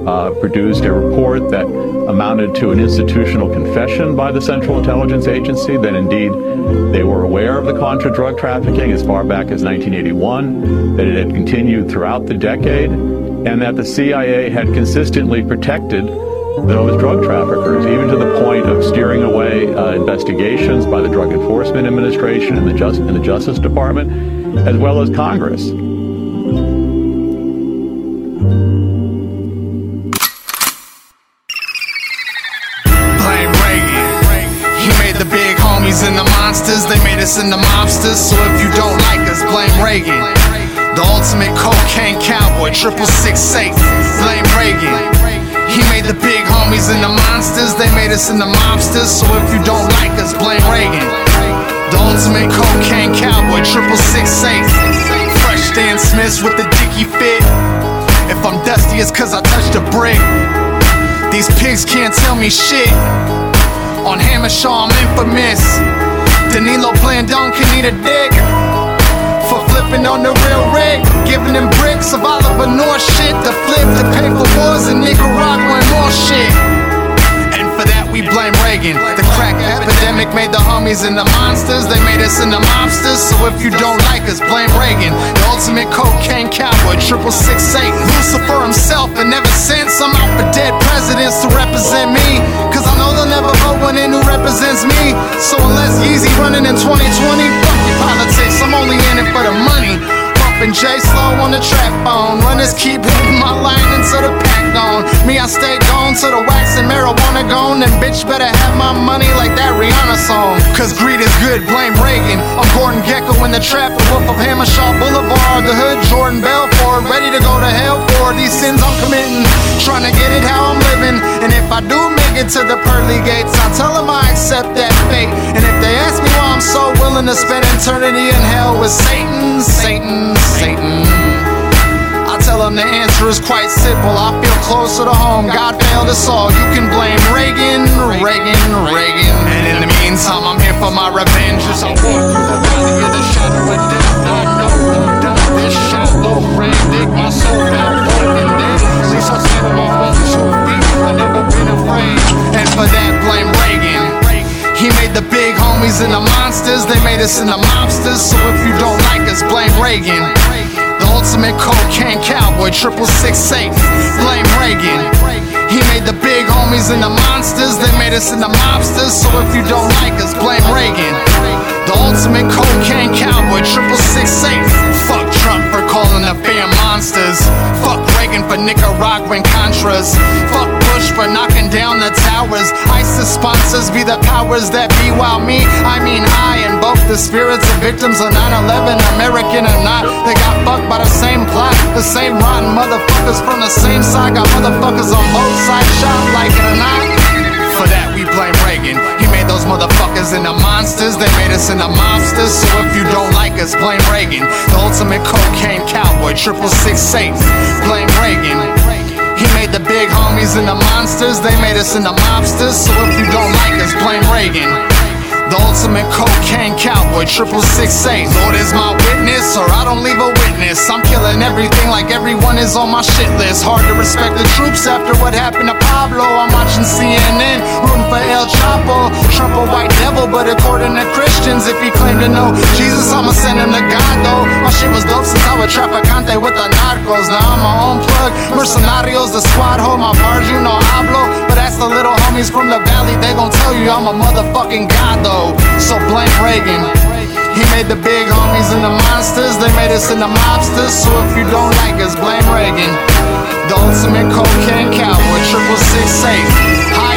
produced a report that amounted to an institutional confession by the Central Intelligence Agency that indeed they were aware of the Contra drug trafficking as far back as 1981, that it had continued throughout the decade, and that the CIA had consistently protected those drug traffickers, even to the point of steering away investigations by the Drug Enforcement Administration and the Justice Department, as well as Congress. And the monsters, they made us into mobsters. So if you don't like us, blame Reagan. The ultimate cocaine cowboy, 666 safe, blame Reagan. He made the big homies and the monsters, they made us into mobsters. So if you don't like us, blame Reagan. The ultimate cocaine cowboy, 666 safe. Fresh Stan Smiths with the dicky fit. If I'm dusty, it's cause I touched a brick. These pigs can't tell me shit. On Hammershaw, I'm infamous. Danilo Blandon can eat a dick for flipping on the real rig, giving them bricks of Oliver North shit to flip to pay for wars in Nicaragua and more shit. And for that we blame Reagan. The crack epidemic made the homies and the monsters, they made us into mobsters. So if you don't like us, blame Reagan. The ultimate cocaine cowboy, 666 Satan, Lucifer himself. And ever since I'm out for dead presidents to represent me, cause I know they'll never vote one in who represents me. So unless Yeezy running in 2020, fuck your politics, I'm only in it for the money. Bumping J Slow on the trap phone, runners keep hitting my line until the pack gone. Me, I stay gone till the wax and marijuana gone. And bitch better have my money like that Rihanna song. Cause greed is good, blame Reagan. I'm Gordon Gekko in the trap, the wolf of Hammershaw Boulevard, the hood Jordan Belfort, ready to go to hell for these sins I'm committing, trying to get it how I'm living. And if I do make it to the pearly gates, I tell them I accept that fate. And if they ask me why I'm so willing to spend eternity in hell with Satan, Satan, Satan, I tell them the answer is quite simple. I feel closer to home, God failed us all. You can blame Reagan, Reagan, Reagan. And in the meantime, I'm here for my revenge. As I walk through the valley of the shadow of death, I know down this shallow rain, dig my soul down, broken dead. See, so stand on my walls, so weak, I never been afraid. And for that, blame Reagan. He made the big homies and the monsters, they made us into mobsters. So if you don't like us, blame Reagan. The ultimate cocaine cowboy, 666 safe, blame Reagan. He made the big homies and the monsters, they made us into mobsters. So if you don't like us, blame Reagan. The ultimate cocaine cowboy, 666 safe. Fuck Trump for calling the fam monsters. Fuck Reagan for Nicaraguan Contras. Fuck Bush for knocking down the towers. ISIS sponsors be the powers that be, while me, I mean I invoke the spirits of victims of 9/11, American or not. They got fucked by the same plot, the same rotten motherfuckers from the same side. Got motherfuckers on both sides shot, like it or not. For that we blame Reagan. He made those motherfuckers into monsters, they made us into mobsters. So if you don't like us, blame Reagan. The ultimate cocaine cowboy, 666 safe, blame Reagan. He made the big homies into monsters, they made us into mobsters. So if you don't like us, blame Reagan. The ultimate cocaine cowboy, 666 safe. Lord is my witness, or I don't leave a witness. I'm killing everything like everyone is on my shit list. Hard to respect the troops after what happened to Pablo. I'm watching CNN, rooting for El Chapo. Trump a white devil, but according to Christians, if he claimed to know Jesus, I'ma send him to God though. My shit was dope since I was Trapacante with the narcos. Now I'm my own plug, Mercenarios, the squad, hold my bars, you know hablo. But that's the little homies from the valley, they gon' tell you I'm a motherfucking god though. So blame Reagan. He made the big homies and the monsters, they made us into mobsters. So if you don't like us, blame Reagan. The ultimate cocaine cowboy, 666 safe.